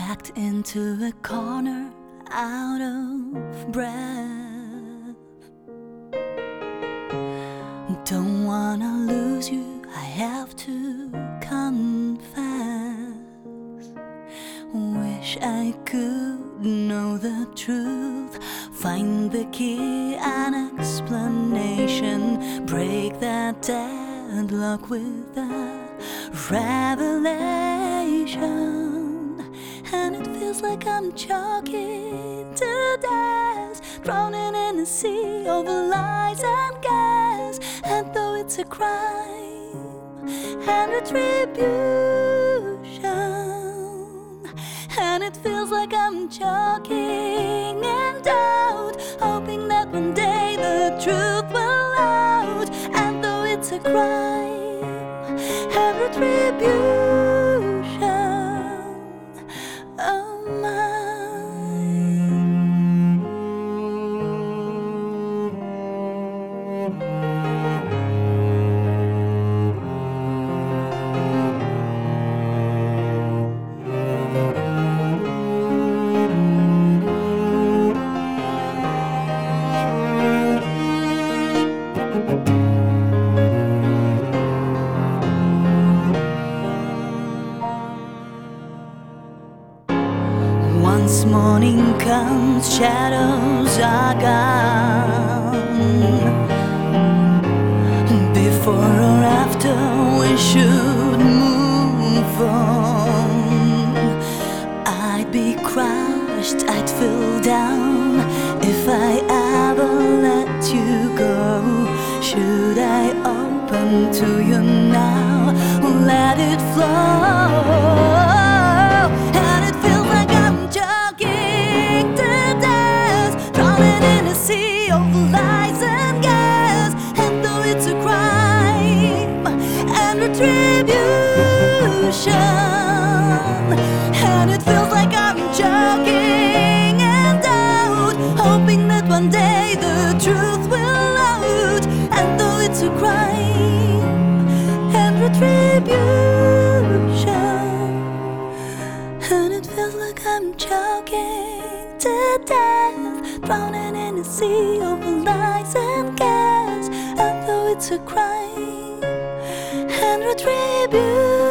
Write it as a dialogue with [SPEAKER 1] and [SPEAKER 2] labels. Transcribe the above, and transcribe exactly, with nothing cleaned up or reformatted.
[SPEAKER 1] backed into a corner, out of breath. Don't wanna lose you, I have to confess. Wish I could know the truth, find the key and explanation, break that deadlock with a revelation. And it feels like I'm choking to death, drowning in a sea of lies and gas. And though it's a crime and retribution, and it feels like I'm choking in doubt, hoping that one day the truth will out. And though it's a crime and retribution, oh my. Once morning comes, shadows are gone. Before or after, we should move on. I'd be crushed, I'd feel down if I ever let you go. Should I open to you now, let it flow? And it feels like I'm choking in doubt, hoping that one day the truth will out. And though it's a crime and retribution, and it feels like I'm choking to death, drowning in a sea of lies and gas. And though it's a crime and retribution,